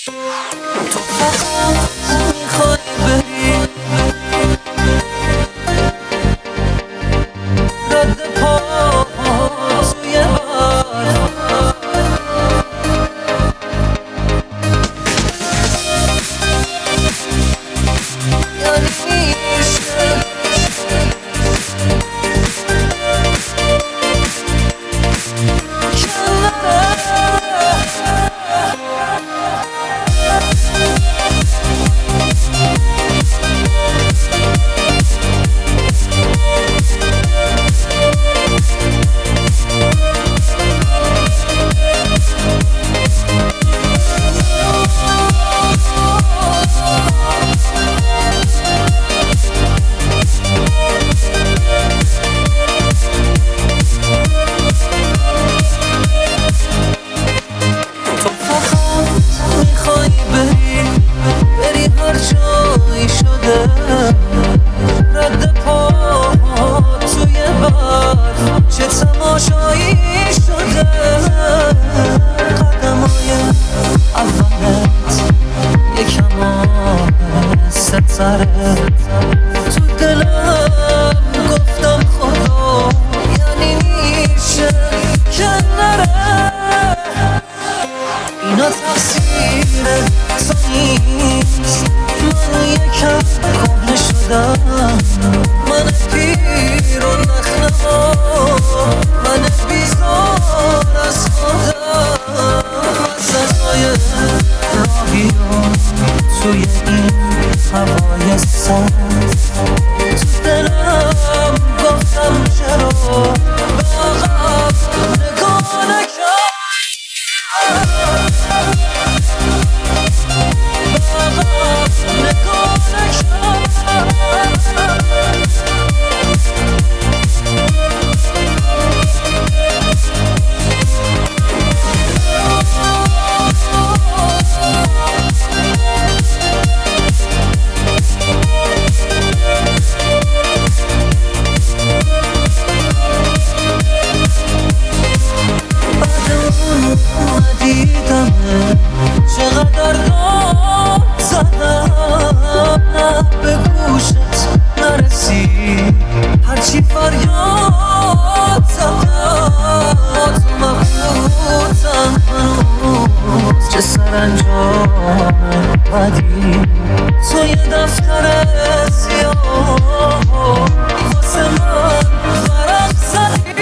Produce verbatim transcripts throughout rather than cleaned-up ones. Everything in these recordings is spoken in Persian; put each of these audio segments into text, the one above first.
تو فقط میخوای بری رد پا توی برف، یعنی میشه رد پا توی برف، چه تماشایی شده قدمای اولت، یکم آهست‌تره. تو دلم گفتم خدا یعنی میشه که نره، اینا تقصیر تو نیست، من یکم کهنه شدم، من پیر و نخنما، من بیزار از خودم، مزدهای راهی رو توی این هوای سرد. تو دلم گفتم چرا به عقب نگاه نکرد، چقدر داد زدم نه به گوشت نرسید، هرچی فریاد زدم تو مبهوتم هنوز، چه سرانجام بدی توی دفتر سیاه واسه من ورق زدی.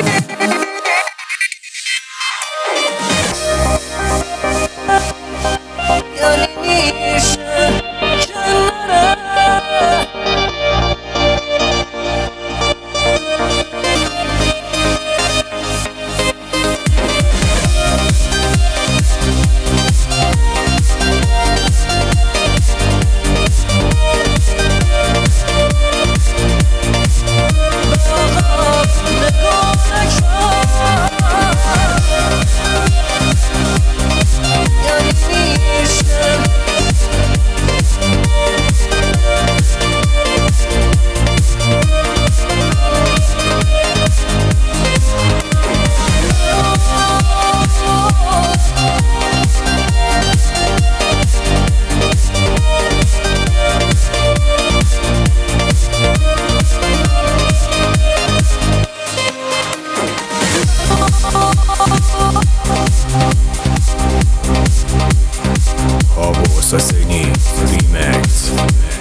Assassini Remix.